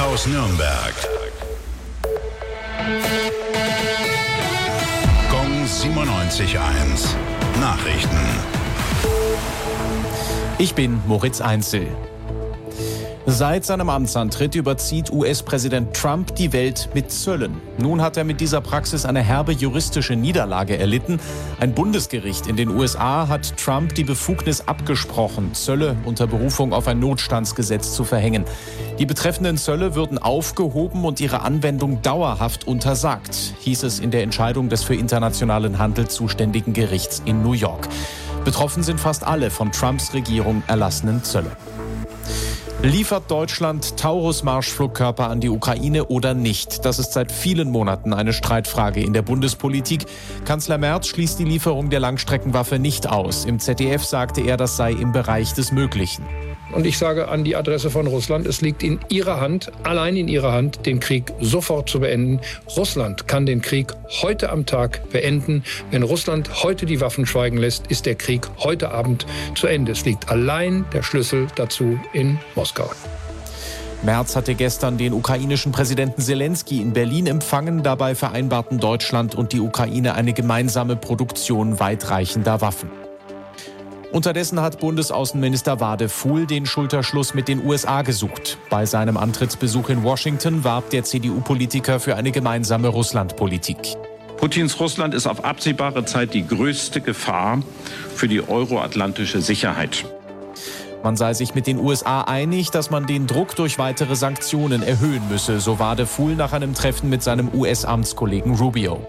aus Nürnberg. Gong 97.1. Nachrichten. Ich bin Moritz Einzel. Seit seinem Amtsantritt überzieht US-Präsident Trump die Welt mit Zöllen. Nun hat er mit dieser Praxis eine herbe juristische Niederlage erlitten. Ein Bundesgericht in den USA hat Trump die Befugnis abgesprochen, Zölle unter Berufung auf ein Notstandsgesetz zu verhängen. Die betreffenden Zölle würden aufgehoben und ihre Anwendung dauerhaft untersagt, hieß es in der Entscheidung des für internationalen Handel zuständigen Gerichts in New York. Betroffen sind fast alle von Trumps Regierung erlassenen Zölle. Liefert Deutschland Taurus-Marschflugkörper an die Ukraine oder nicht? Das ist seit vielen Monaten eine Streitfrage in der Bundespolitik. Kanzler Merz schließt die Lieferung der Langstreckenwaffe nicht aus. Im ZDF sagte er, das sei im Bereich des Möglichen. Und ich sage an die Adresse von Russland, es liegt in Ihrer Hand, allein in Ihrer Hand, den Krieg sofort zu beenden. Russland kann den Krieg heute am Tag beenden. Wenn Russland heute die Waffen schweigen lässt, ist der Krieg heute Abend zu Ende. Es liegt allein der Schlüssel dazu in Moskau. Merz hatte gestern den ukrainischen Präsidenten Selenskyj in Berlin empfangen. Dabei vereinbarten Deutschland und die Ukraine eine gemeinsame Produktion weitreichender Waffen. Unterdessen hat Bundesaußenminister Wadefuhl den Schulterschluss mit den USA gesucht. Bei seinem Antrittsbesuch in Washington warb der CDU-Politiker für eine gemeinsame Russlandpolitik. Putins Russland ist auf absehbare Zeit die größte Gefahr für die euroatlantische Sicherheit. Man sei sich mit den USA einig, dass man den Druck durch weitere Sanktionen erhöhen müsse, so Wadefuhl nach einem Treffen mit seinem US-Amtskollegen Rubio.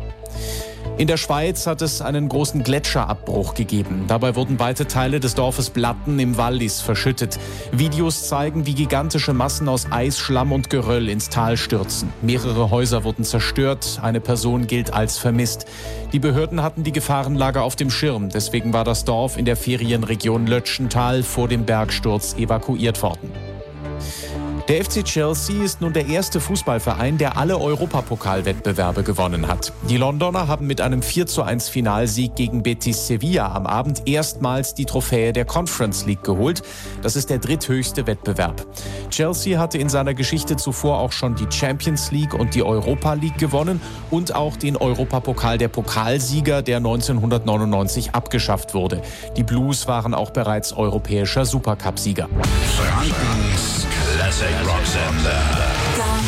In der Schweiz hat es einen großen Gletscherabbruch gegeben. Dabei wurden weite Teile des Dorfes Blatten im Wallis verschüttet. Videos zeigen, wie gigantische Massen aus Eis, Schlamm und Geröll ins Tal stürzen. Mehrere Häuser wurden zerstört, eine Person gilt als vermisst. Die Behörden hatten die Gefahrenlage auf dem Schirm. Deswegen war das Dorf in der Ferienregion Lötschental vor dem Bergsturz evakuiert worden. Der FC Chelsea ist nun der erste Fußballverein, der alle Europapokalwettbewerbe gewonnen hat. Die Londoner haben mit einem 4:1 Finalsieg gegen Betis Sevilla am Abend erstmals die Trophäe der Conference League geholt. Das ist der dritthöchste Wettbewerb. Chelsea hatte in seiner Geschichte zuvor auch schon die Champions League und die Europa League gewonnen und auch den Europapokal der Pokalsieger, der 1999 abgeschafft wurde. Die Blues waren auch bereits europäischer Supercup-Sieger. Frankens Classic Rocksender. Gong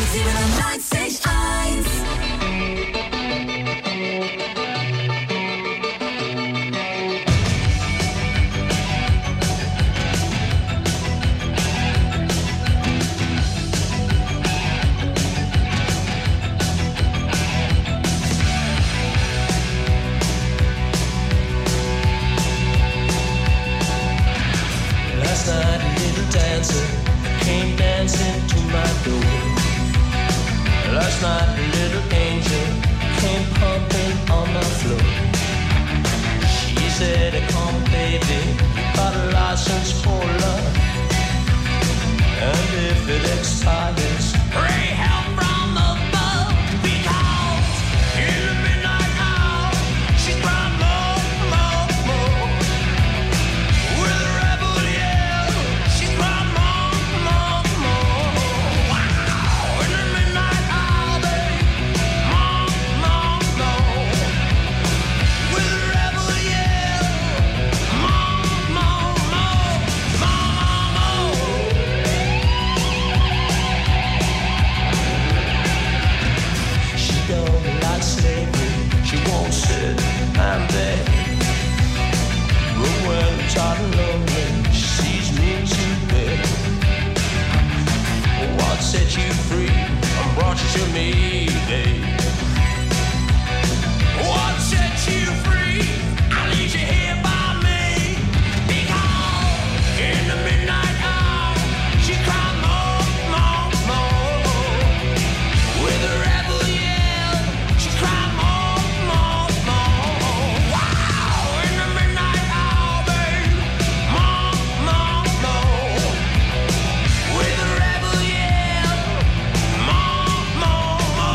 97.1. Last night a little dancer came dancing to my door. Last night a little angel came pumping on my floor. She said, come baby, you got a license for love. And if it expires, pray help from above. Because in the midnight hour, she's crying more, more, more. With a rebel yell, she's crying more, more, more. Wow, in the midnight hour, babe, more, more, more. With a rebel yell, more, more, more, more, more. She don't like slavery, she won't sit and beg. But when I'm tired and lonely, she sees me to bed. What set you free and brought you to me, babe? What set you free? I leave you here by me. Because in the midnight hour, she cried more, more, more. With a rebel yell, she cried more, more, more. Wow, in the midnight hour, babe, more, more, more. With a rebel yell, more, more, more.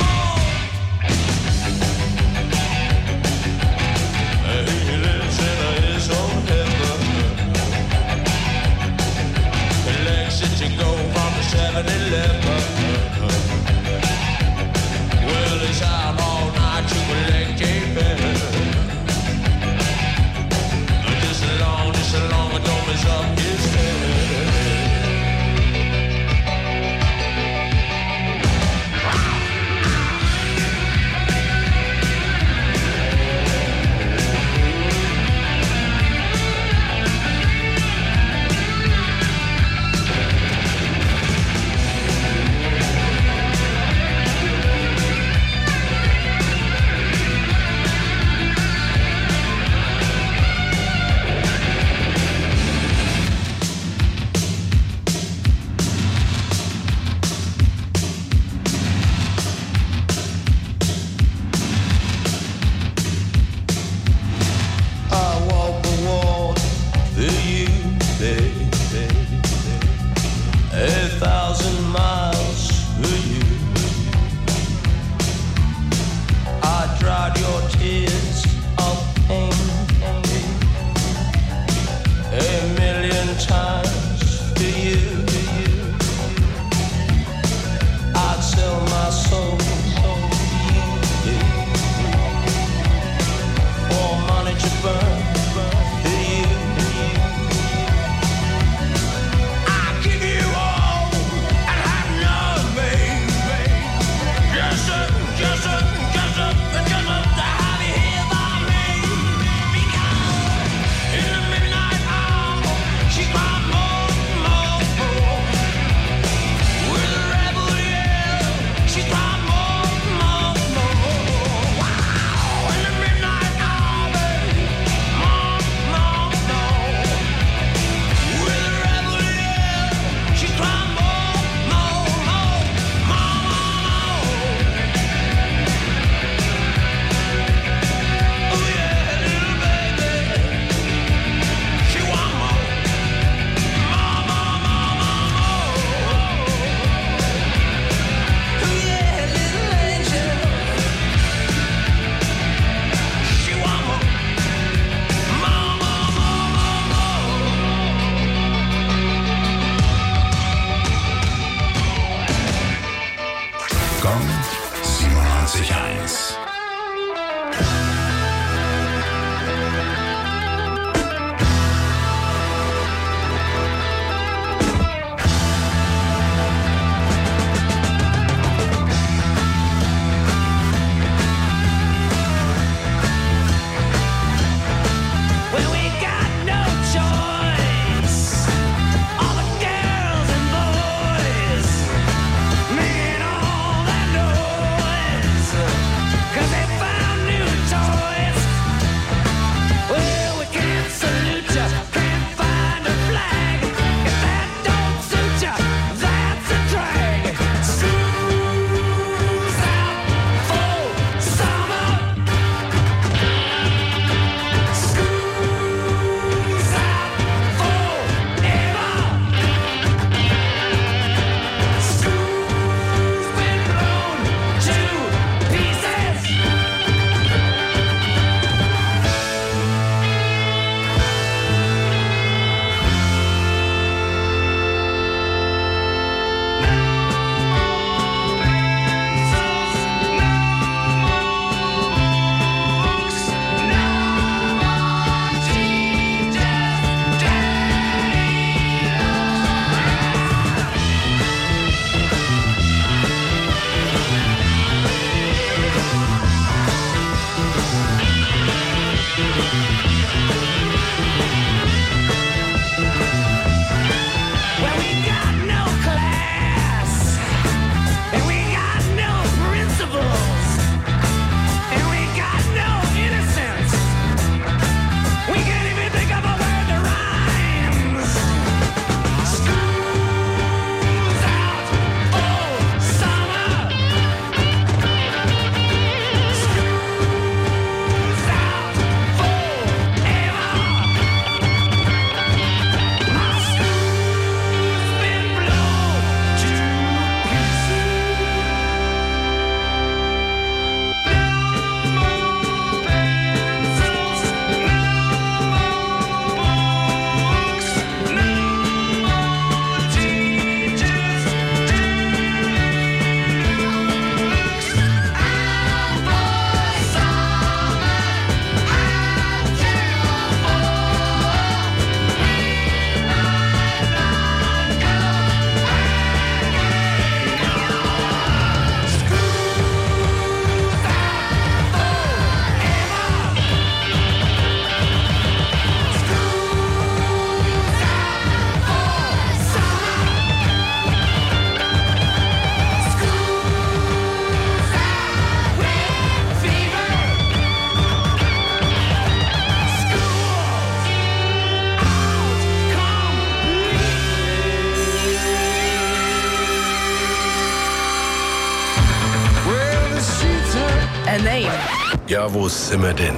Name. Ja, wo sind wir denn?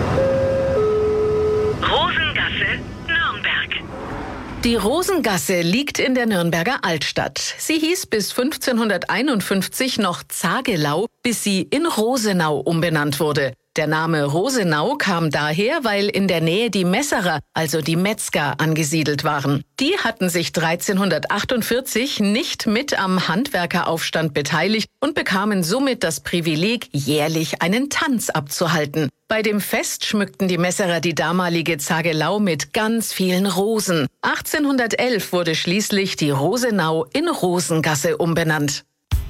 Rosengasse, Nürnberg. Die Rosengasse liegt in der Nürnberger Altstadt. Sie hieß bis 1551 noch Zagelau, bis sie in Rosenau umbenannt wurde. Der Name Rosenau kam daher, weil in der Nähe die Messerer, also die Metzger, angesiedelt waren. Die hatten sich 1348 nicht mit am Handwerkeraufstand beteiligt und bekamen somit das Privileg, jährlich einen Tanz abzuhalten. Bei dem Fest schmückten die Messerer die damalige Zagelau mit ganz vielen Rosen. 1811 wurde schließlich die Rosenau in Rosengasse umbenannt.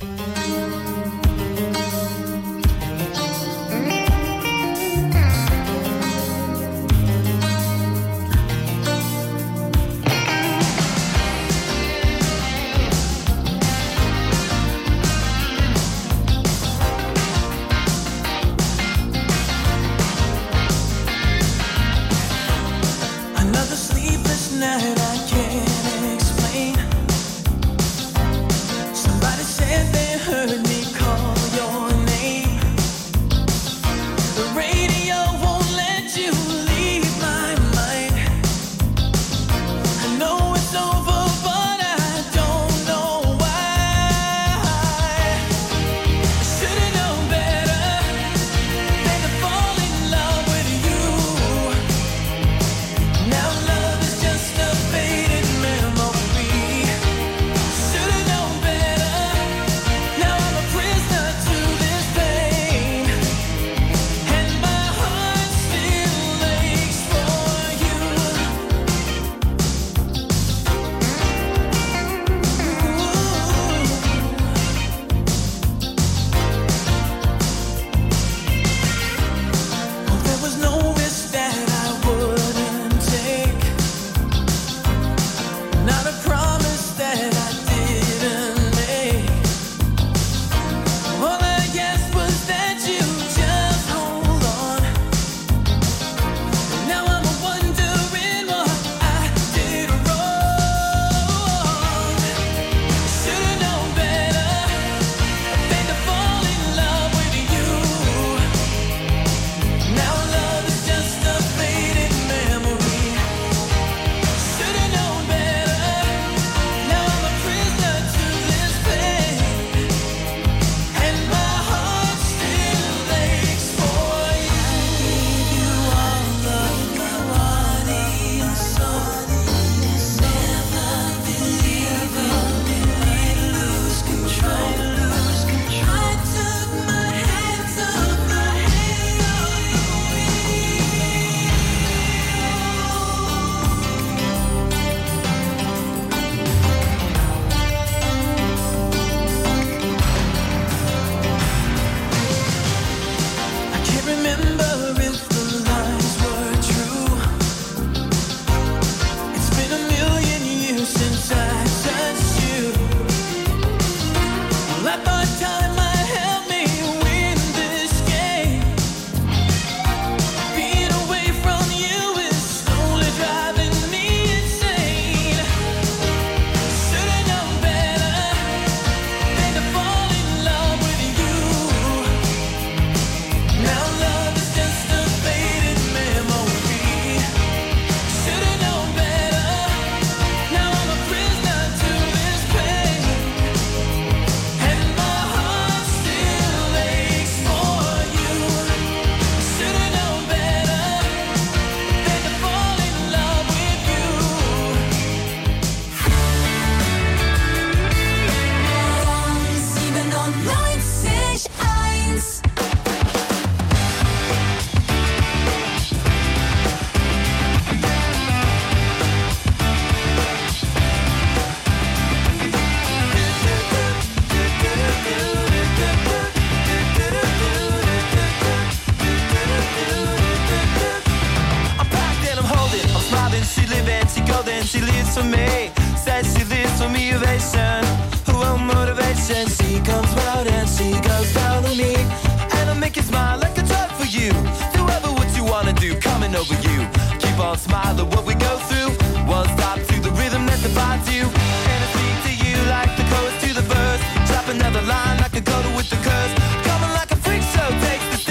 she lives for me. Says she lives for me, ovation. Oh, motivation. She comes round and she goes down on me. And I'll make you smile like a drug for you. Do ever what you wanna do, coming over you. Keep on smiling what we go through. One stop to the rhythm that defines you. And I speak to you like the chorus to the verse. Drop another line like a go with the curse. Coming like a freak show, takes the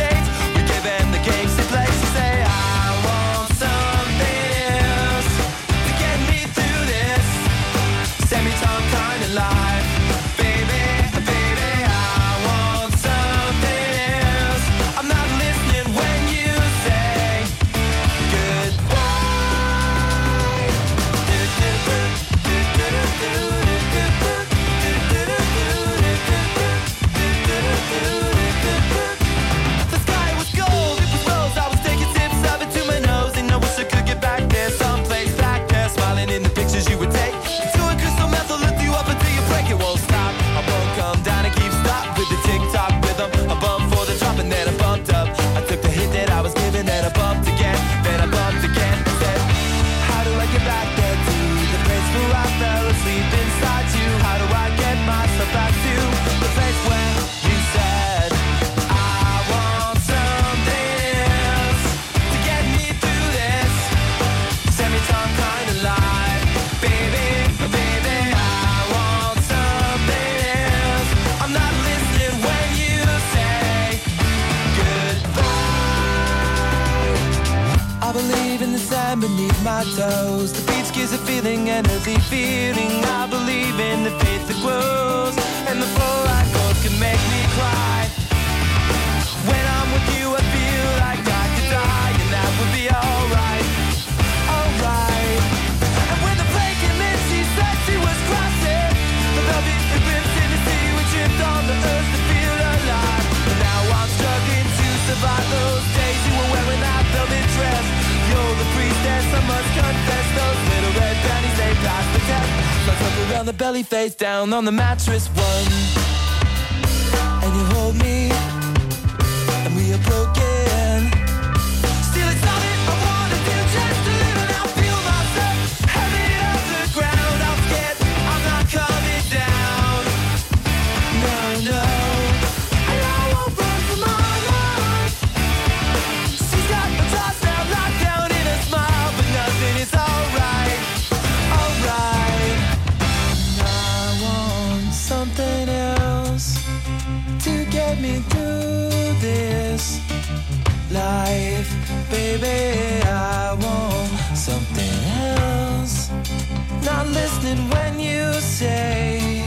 sand beneath my toes. The beach gives a feeling, an earthy feeling. I believe in the faith that grows, and the flow I go can make me cry. When I'm with you, I feel like I could die, and that would be alright, alright. And when the plane came in, she said she was crossing the velvet ribbons in the sea. We tripped on the earth to feel alive, and now I'm struggling to survive those days you were wearing that velvet dress. You're the priestess, I must confess. Those little red panties, they passed the test. So I tuck around the belly, face down on the mattress one, and you hold me, and we are broken. Still it's all that I wanna do, just to live and I'll feel myself heavy off the ground. I'm scared I'm not coming down. No, no. And I won't run from my life. She's got my thoughts now locked down in a smile, but nothing is alright, alright. And I want something else to get me through this life, baby. I want something else. Not listening when you say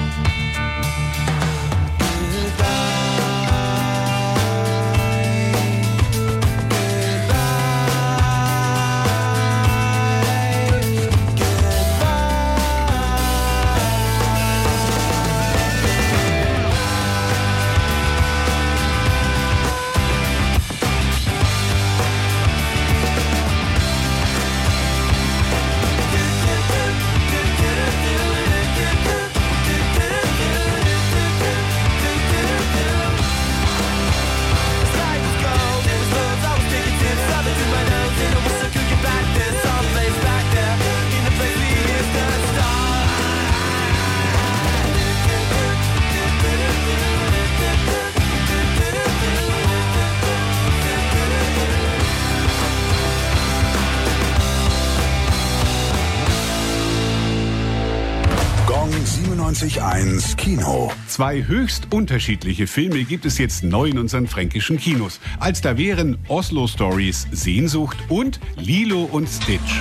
Gong 97.1 Kino. Zwei höchst unterschiedliche Filme gibt es jetzt neu in unseren fränkischen Kinos. Als da wären Oslo Stories Sehnsucht und Lilo und Stitch.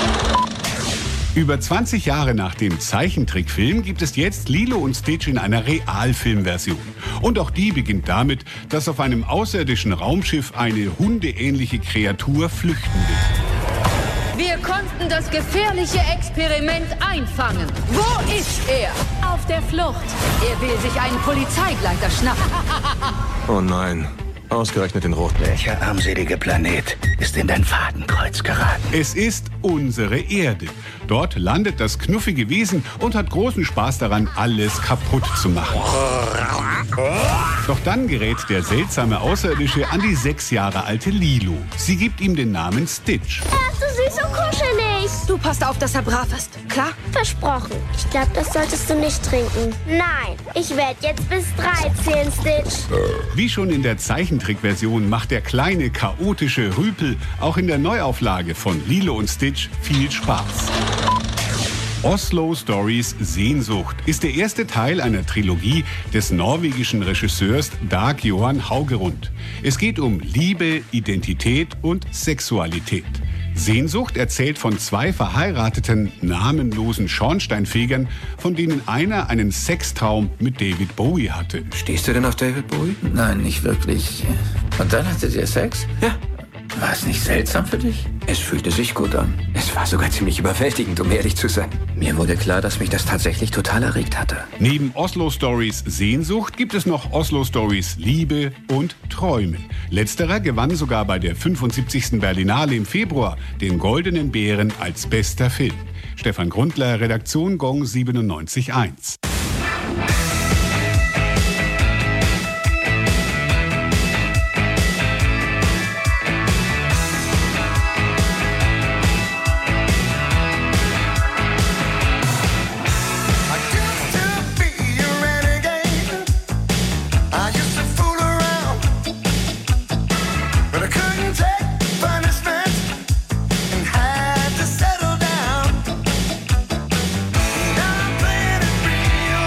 Über 20 Jahre nach dem Zeichentrickfilm gibt es jetzt Lilo und Stitch in einer Realfilmversion. Und auch die beginnt damit, dass auf einem außerirdischen Raumschiff eine hundeähnliche Kreatur flüchten will. Wir konnten das gefährliche Experiment einfangen. Wo ist er? Auf der Flucht. Er will sich einen Polizeigleiter schnappen. Oh nein, ausgerechnet den roten. Welcher armselige Planet ist in dein Fadenkreuz geraten? Es ist unsere Erde. Dort landet das knuffige Wesen und hat großen Spaß daran, alles kaputt zu machen. Doch dann gerät der seltsame Außerirdische an die 6 Jahre alte Lilo. Sie gibt ihm den Namen Stitch. Er ist so süß und kuschelig. Du passt auf, dass er brav ist. Klar? Versprochen. Ich glaube, das solltest du nicht trinken. Nein, ich werde jetzt bis 3 zählen, Stitch. Wie schon in der Zeichentrickversion macht der kleine, chaotische Rüpel auch in der Neuauflage von Lilo und Stitch viel Spaß. Oslo Stories Sehnsucht ist der erste Teil einer Trilogie des norwegischen Regisseurs Dag Johan Haugerud. Es geht um Liebe, Identität und Sexualität. Sehnsucht erzählt von 2 verheirateten, namenlosen Schornsteinfegern, von denen einer einen Sextraum mit David Bowie hatte. Stehst du denn auf David Bowie? Nein, nicht wirklich. Und dann hattet ihr Sex? Ja. War es nicht seltsam für dich? Es fühlte sich gut an. Es war sogar ziemlich überwältigend, um ehrlich zu sein. Mir wurde klar, dass mich das tatsächlich total erregt hatte. Neben Oslo Stories Sehnsucht gibt es noch Oslo Stories Liebe und Träume. Letzterer gewann sogar bei der 75. Berlinale im Februar den Goldenen Bären als bester Film. Stefan Grundler, Redaktion Gong 97.1. Real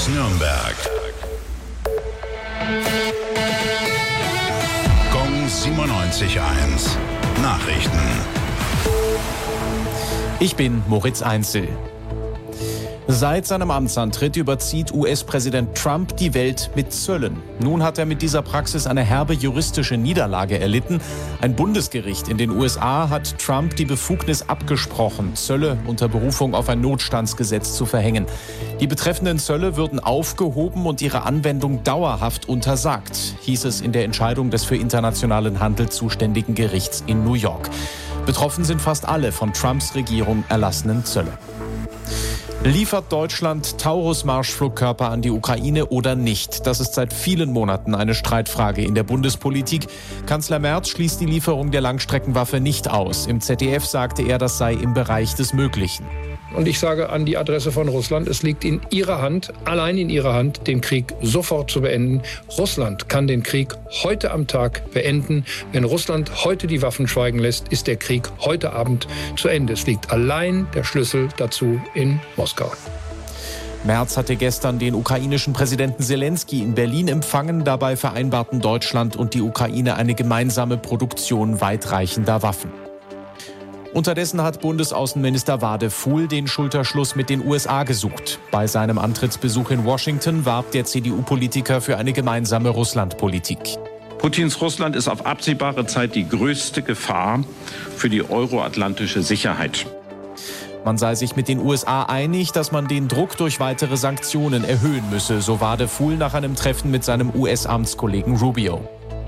aus Nürnberg. Gong 97.1 Nachrichten. Ich bin Moritz Einzel. Seit seinem Amtsantritt überzieht US-Präsident Trump die Welt mit Zöllen. Nun hat er mit dieser Praxis eine herbe juristische Niederlage erlitten. Ein Bundesgericht in den USA hat Trump die Befugnis abgesprochen, Zölle unter Berufung auf ein Notstandsgesetz zu verhängen. Die betreffenden Zölle würden aufgehoben und ihre Anwendung dauerhaft untersagt, hieß es in der Entscheidung des für internationalen Handel zuständigen Gerichts in New York. Betroffen sind fast alle von Trumps Regierung erlassenen Zölle. Liefert Deutschland Taurus-Marschflugkörper an die Ukraine oder nicht? Das ist seit vielen Monaten eine Streitfrage in der Bundespolitik. Kanzler Merz schließt die Lieferung der Langstreckenwaffe nicht aus. Im ZDF sagte er, das sei im Bereich des Möglichen. Und ich sage an die Adresse von Russland, es liegt in Ihrer Hand, allein in Ihrer Hand, den Krieg sofort zu beenden. Russland kann den Krieg heute am Tag beenden. Wenn Russland heute die Waffen schweigen lässt, ist der Krieg heute Abend zu Ende. Es liegt allein der Schlüssel dazu in Moskau. Merz hatte gestern den ukrainischen Präsidenten Zelensky in Berlin empfangen. Dabei vereinbarten Deutschland und die Ukraine eine gemeinsame Produktion weitreichender Waffen. Unterdessen hat Bundesaußenminister Wadefuhl den Schulterschluss mit den USA gesucht. Bei seinem Antrittsbesuch in Washington warb der CDU-Politiker für eine gemeinsame Russlandpolitik. Putins Russland ist auf absehbare Zeit die größte Gefahr für die euroatlantische Sicherheit. Man sei sich mit den USA einig, dass man den Druck durch weitere Sanktionen erhöhen müsse, so Wadefuhl nach einem Treffen mit seinem US-Amtskollegen Rubio.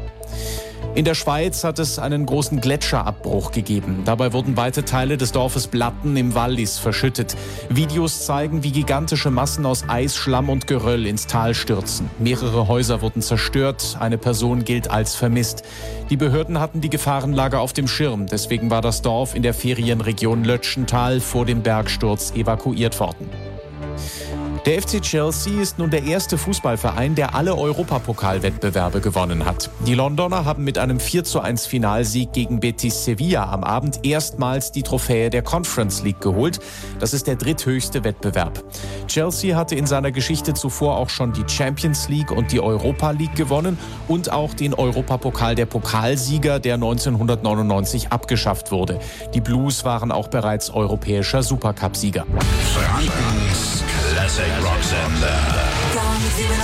In der Schweiz hat es einen großen Gletscherabbruch gegeben. Dabei wurden weite Teile des Dorfes Blatten im Wallis verschüttet. Videos zeigen, wie gigantische Massen aus Eis, Schlamm und Geröll ins Tal stürzen. Mehrere Häuser wurden zerstört, eine Person gilt als vermisst. Die Behörden hatten die Gefahrenlage auf dem Schirm. Deswegen war das Dorf in der Ferienregion Lötschental vor dem Bergsturz evakuiert worden. Der FC Chelsea ist nun der erste Fußballverein, der alle Europapokalwettbewerbe gewonnen hat. Die Londoner haben mit einem 4:1 Finalsieg gegen Betis Sevilla am Abend erstmals die Trophäe der Conference League geholt. Das ist der dritthöchste Wettbewerb. Chelsea hatte in seiner Geschichte zuvor auch schon die Champions League und die Europa League gewonnen und auch den Europapokal der Pokalsieger, der 1999 abgeschafft wurde. Die Blues waren auch bereits europäischer Supercup-Sieger. Frankens Classic Rocksender. Gong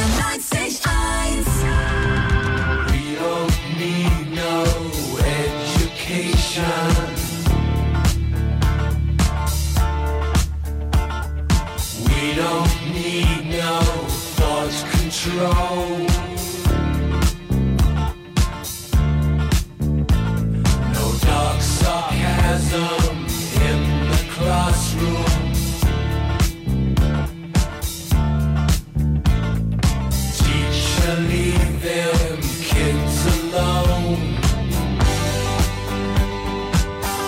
97.1. We don't need no education. We don't need no thought control. No dark sarcasm in the classroom. Leave them kids alone.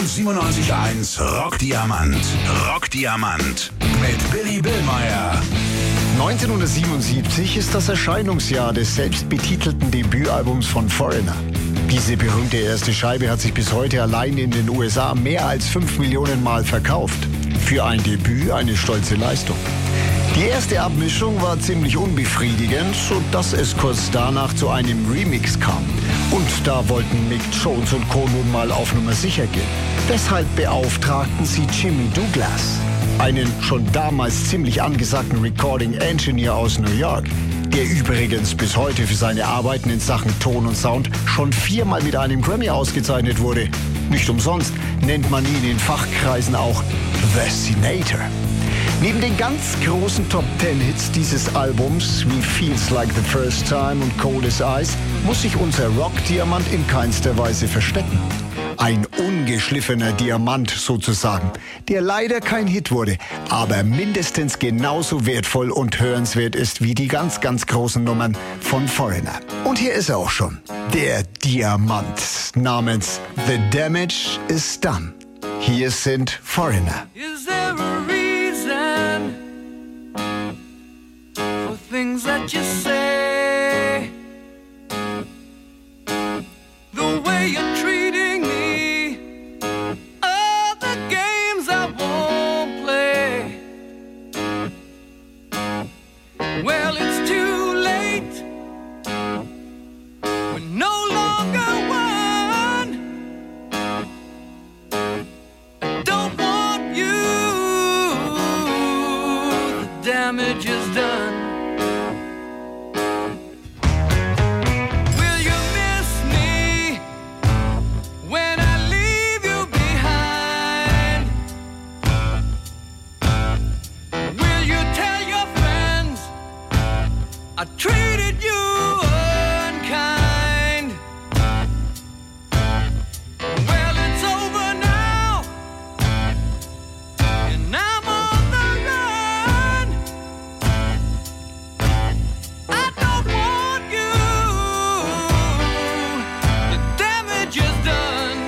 97.1 Rockdiamant. Rockdiamant. Mit Billy Billmeyer. 1977 ist das Erscheinungsjahr des selbstbetitelten Debütalbums von Foreigner. Diese berühmte erste Scheibe hat sich bis heute allein in den USA mehr als 5 Millionen Mal verkauft. Für ein Debüt eine stolze Leistung. Die erste Abmischung war ziemlich unbefriedigend, sodass es kurz danach zu einem Remix kam. Und da wollten Mick Jones und Co. nun mal auf Nummer sicher gehen. Deshalb beauftragten sie Jimmy Douglas, einen schon damals ziemlich angesagten Recording Engineer aus New York, der übrigens bis heute für seine Arbeiten in Sachen Ton und Sound schon 4-mal mit einem Grammy ausgezeichnet wurde. Nicht umsonst nennt man ihn in Fachkreisen auch The Senator. Neben den ganz großen Top-10-Hits dieses Albums wie Feels Like the First Time und Cold as Ice muss sich unser Rock-Diamant in keinster Weise verstecken. Ein ungeschliffener Diamant sozusagen, der leider kein Hit wurde, aber mindestens genauso wertvoll und hörenswert ist wie die ganz, ganz großen Nummern von Foreigner. Und hier ist er auch schon, der Diamant namens The Damage Is Done. Hier sind Foreigner. Is there a reason for things that you say? The way you're treating me, all the games I won't play. Well, it's too late. We're no longer one. I don't want you. The damage is done. Will you miss me when I leave you behind? Will you tell your friends I treated you unkind? Well, it's over now, and I'm on the run. I don't want you. The damage is done.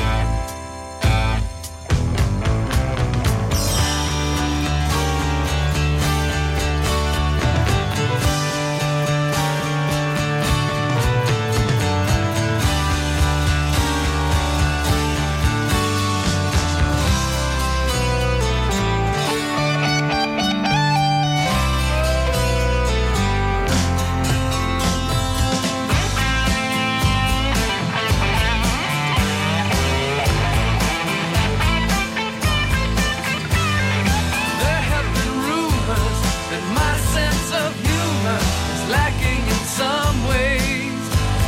There have been rumors that my sense of humor is lacking in some ways.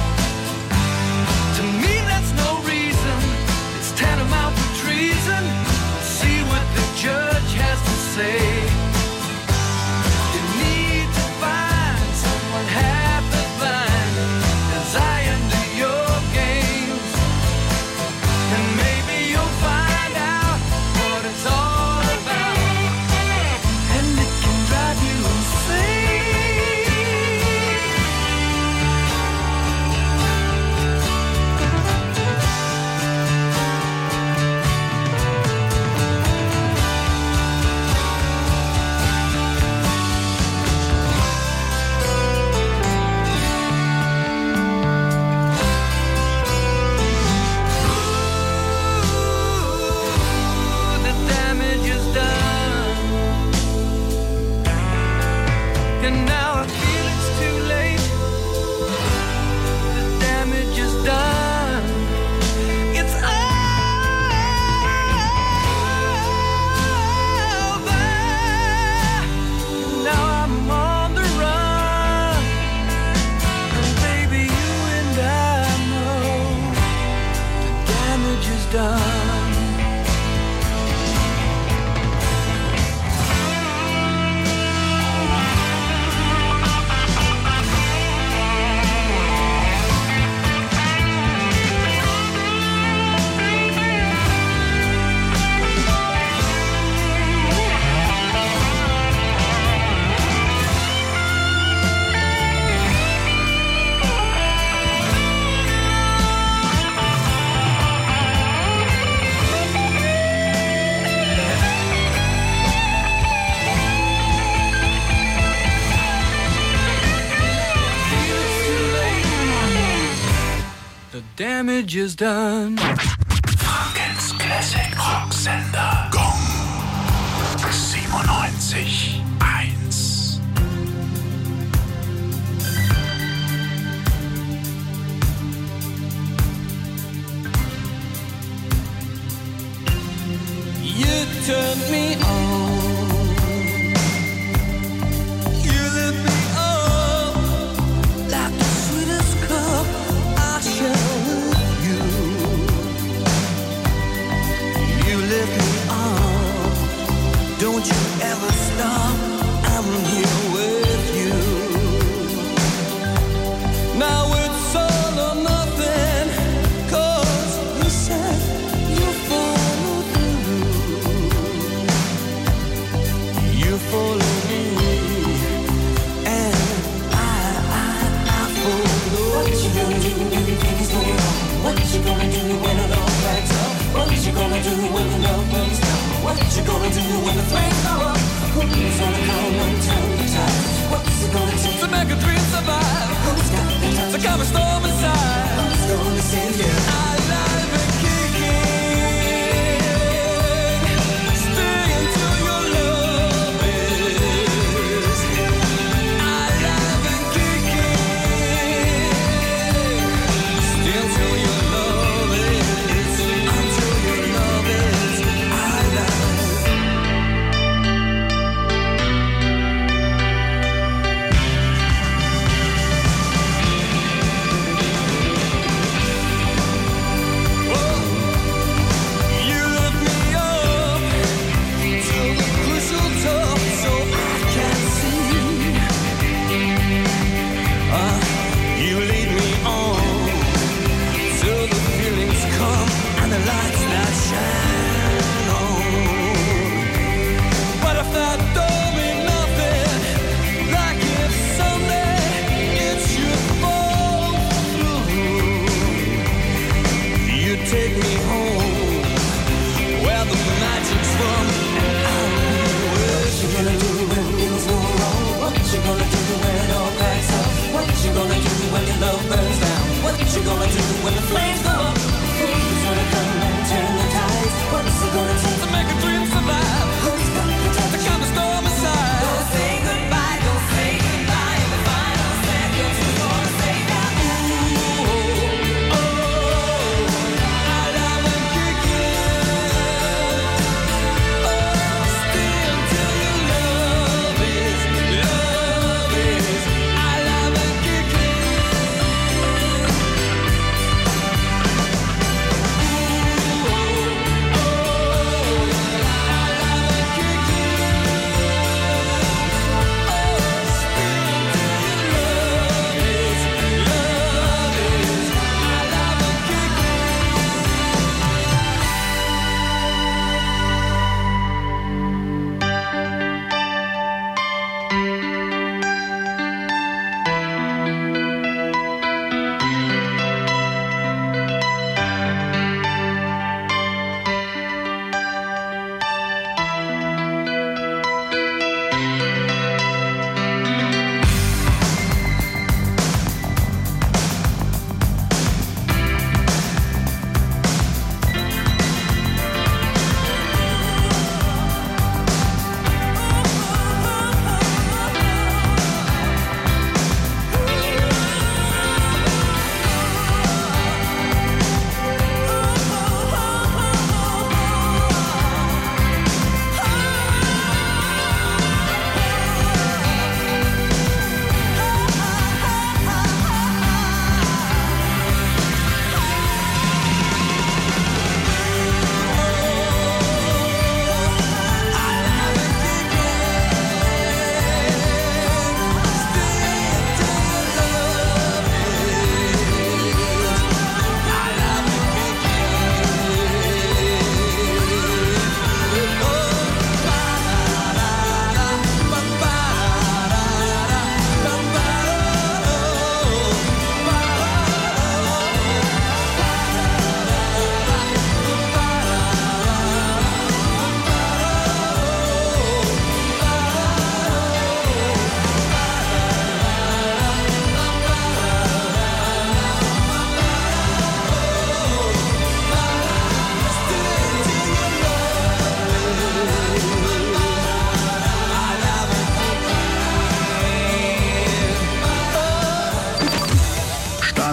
To me, that's no reason. It's tantamount to treason. See what the judge has to say. You need to find someone half as blind as I am to your games. And maybe you'll find out what it's all about. And it can drive you insane. damage is done. Frankens Classic Rocksender. Gong 97.1. You turned me on. You lit me up like the sweetest cup I share with you. You lit me up. Don't you ever stop. I'm here with you. Now it's all or nothing. 'Cause you said you follow through. You follow me, and I follow. What you gonna do when things go wrong? What you gonna do when it all backs up? What you gonna do when the love burns down? What you gonna do when the flames go up? Who's gonna come and turn the tide? What's it gonna take to make a dream survive? Who's got the time to calm a storm inside? Who's gonna save you? Alive and kicking. Stay until your love is alive and kicking. Stay until your love is, until your love is alive.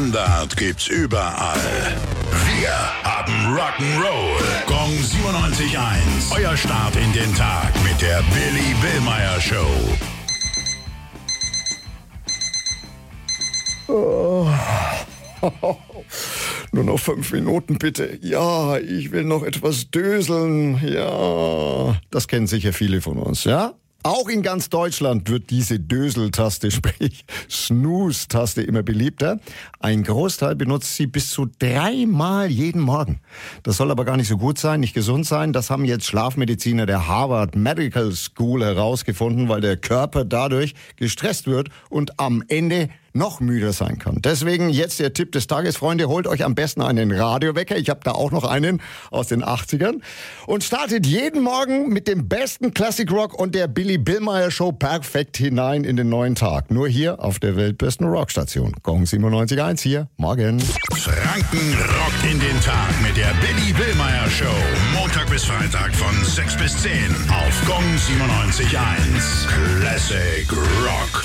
Standard gibt's überall. Wir haben Rock'n'Roll. Gong 97.1. Euer Start in den Tag mit der Billy Billmeyer Show. Oh. Nur noch 5 Minuten bitte. Ja, ich will noch etwas döseln. Ja, das kennen sicher viele von uns, ja? Auch in ganz Deutschland wird diese Dösel-Taste, sprich Snooze-Taste, immer beliebter. Ein Großteil benutzt sie bis zu 3-mal jeden Morgen. Das soll aber gar nicht so gut sein, nicht gesund sein. Das haben jetzt Schlafmediziner der Harvard Medical School herausgefunden, weil der Körper dadurch gestresst wird und am Ende noch müder sein kann. Deswegen jetzt der Tipp des Tages, Freunde, holt euch am besten einen Radiowecker. Ich habe da auch noch einen aus den 80ern. Und startet jeden Morgen mit dem besten Classic Rock und der Billy Billmeyer Show perfekt hinein in den neuen Tag. Nur hier auf der weltbesten Rockstation. Gong 97.1 hier, morgen. Franken rockt in den Tag mit der Billy Billmeyer Show. Montag bis Freitag von 6 bis 10 auf Gong 97.1. Classic Rock.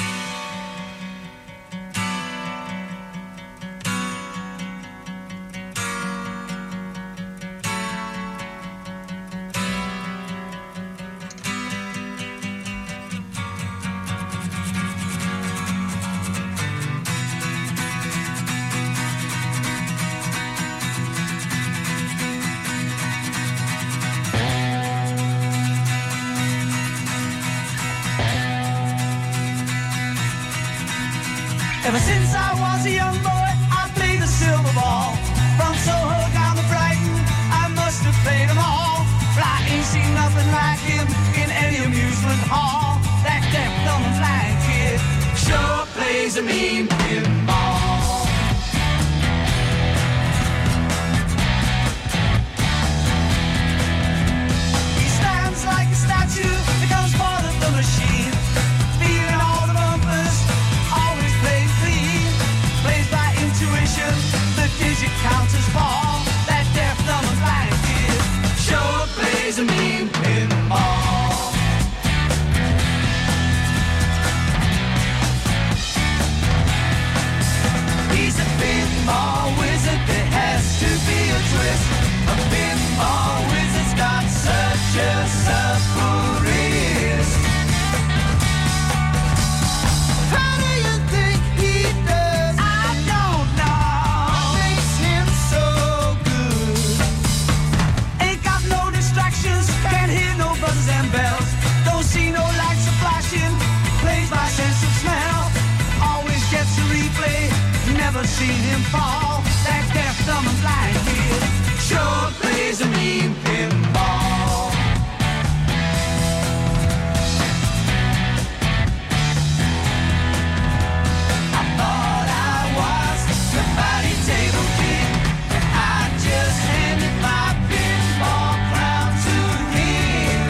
Ever since I was a young boy, I played the silver ball. From Soho down to Brighton, I must have played them all. But I ain't seen nothing like him in any amusement hall. That deaf, dumb, and blind kid sure plays a mean pinball. He stands like a statue, becomes part of the machine. Feeling all the bumpers, always plays clean. Plays by intuition, the digit counters fall. That deaf, dumb, and blind kid sure plays a mean pinball. He's a pinball wizard, there has to be a twist. A pinball wizard's got such a supple wrist. How do you think he does? I don't know. What makes him so good? Ain't got no distractions, can't hear no buzzers and bells. Don't see no lights a flashing, plays by sense of smell. Always gets a replay, never seen him fall. That deaf, dumb, and blind kid sure plays a mean pinball. I thought I was the body table king, and I just handed my pinball crown to him.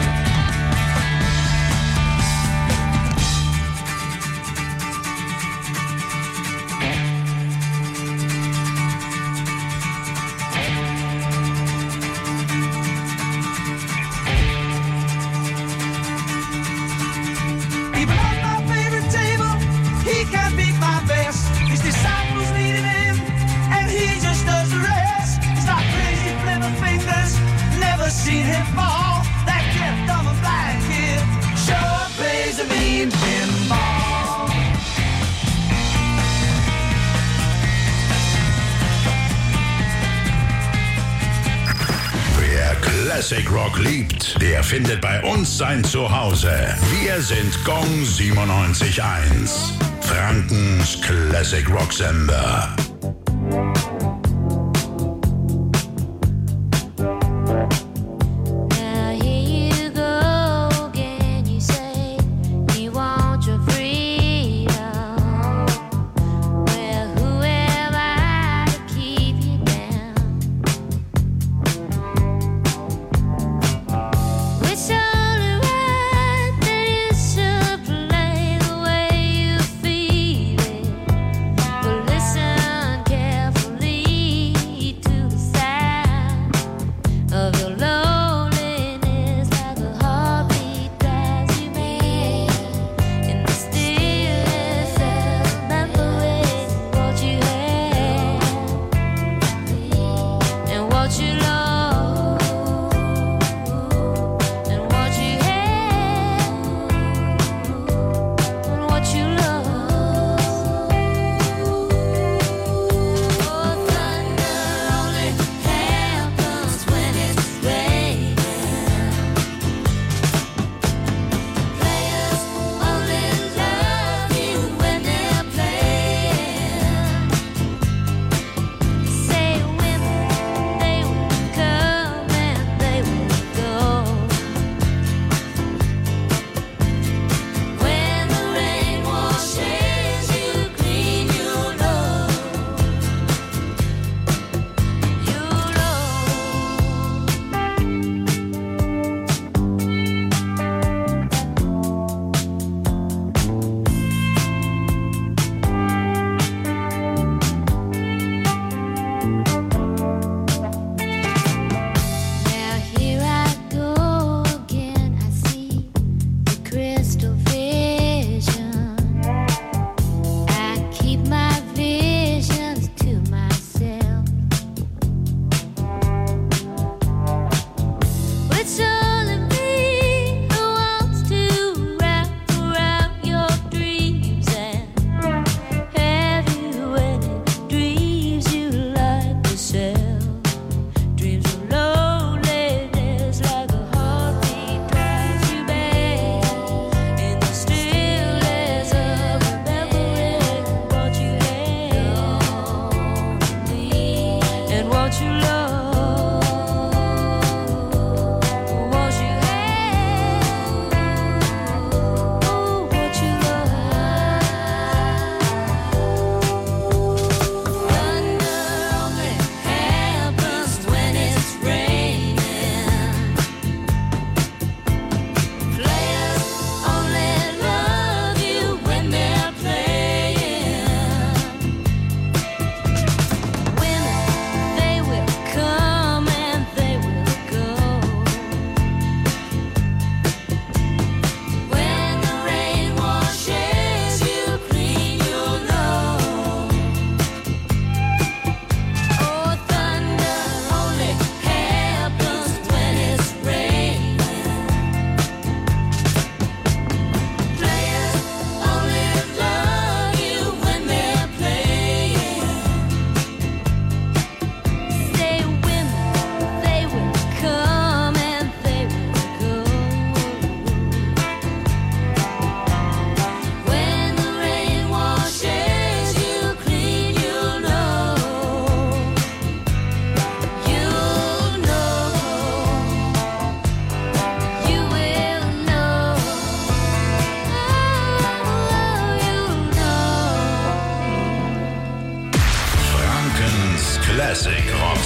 Even on my favorite table, he can't beat my best. His disciples needed him, and he just does the rest. He's got crazy flipping fingers, never seen him fall. That deaf, dumb, and blind kid sure plays a mean pinball. Wer Classic Rock liebt, der findet bei uns sein Zuhause. Wir sind Gong 97.1. Frankens Classic Rock Sender. Now here you go again. You say you want your freedom. Well, who am I to keep you down? It's only right that you should play the way you feel it. But listen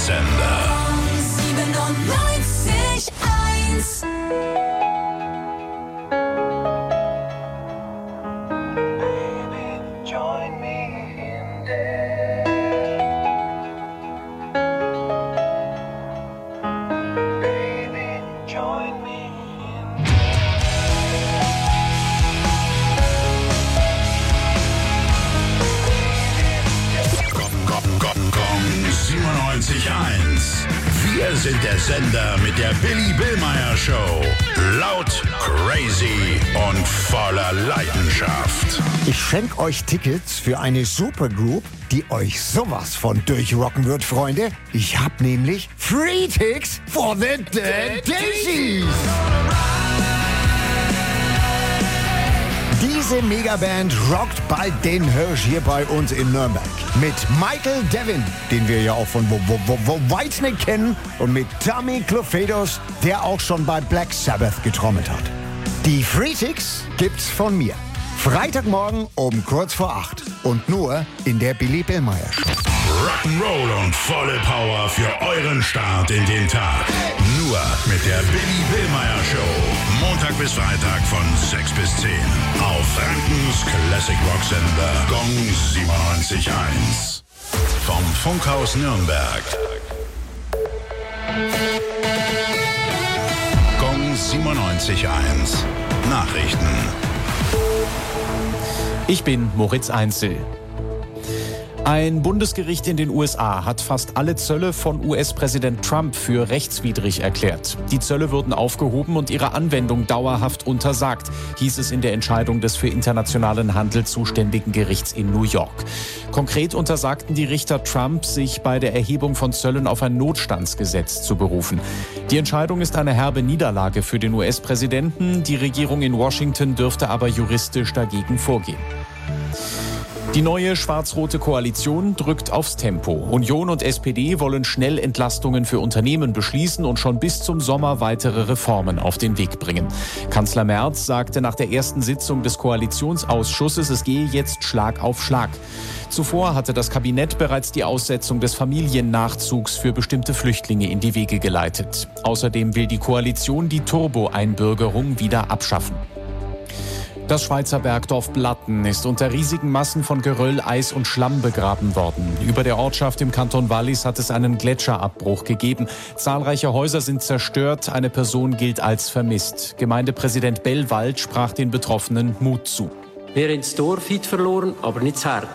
Sender. 97.1. Gong 97.1. Wir sind der Sender mit der Billy Billmeyer Show. Laut, crazy und voller Leidenschaft. Ich schenke euch Tickets für eine Supergroup, die euch sowas von durchrocken wird, Freunde. Ich hab nämlich Free Tickets for the Dead Daisies. Diese Megaband rockt bald den Hirsch hier bei uns in Nürnberg. Mit Michael Devin, den wir ja auch von Whitesnake kennen, und mit Tommy Clufedos, der auch schon bei Black Sabbath getrommelt hat. Die Freetics gibt's von mir. Freitagmorgen um kurz vor 8 und nur in der Billy Billmeyer Show. Rock'n'Roll und volle Power für euren Start in den Tag. Nur mit der Billy Billmeyer Show. Montag bis Freitag von 6 bis 10. Auf Frankens Classic Rock Sender Gong 97.1. Vom Funkhaus Nürnberg. Gong 97.1. Nachrichten. Ich bin Moritz Einzel. Ein Bundesgericht in den USA hat fast alle Zölle von US-Präsident Trump für rechtswidrig erklärt. Die Zölle würden aufgehoben und ihre Anwendung dauerhaft untersagt, hieß es in der Entscheidung des für internationalen Handel zuständigen Gerichts in New York. Konkret untersagten die Richter Trump, sich bei der Erhebung von Zöllen auf ein Notstandsgesetz zu berufen. Die Entscheidung ist eine herbe Niederlage für den US-Präsidenten. Die Regierung in Washington dürfte aber juristisch dagegen vorgehen. Die neue schwarz-rote Koalition drückt aufs Tempo. Union und SPD wollen schnell Entlastungen für Unternehmen beschließen und schon bis zum Sommer weitere Reformen auf den Weg bringen. Kanzler Merz sagte nach der ersten Sitzung des Koalitionsausschusses, es gehe jetzt Schlag auf Schlag. Zuvor hatte das Kabinett bereits die Aussetzung des Familiennachzugs für bestimmte Flüchtlinge in die Wege geleitet. Außerdem will die Koalition die Turbo-Einbürgerung wieder abschaffen. Das Schweizer Bergdorf Blatten ist unter riesigen Massen von Geröll, Eis und Schlamm begraben worden. Über der Ortschaft im Kanton Wallis hat es einen Gletscherabbruch gegeben. Zahlreiche Häuser sind zerstört, eine Person gilt als vermisst. Gemeindepräsident Bellwald sprach den Betroffenen Mut zu. Wir haben das Dorf heute verloren, aber nicht das Herz.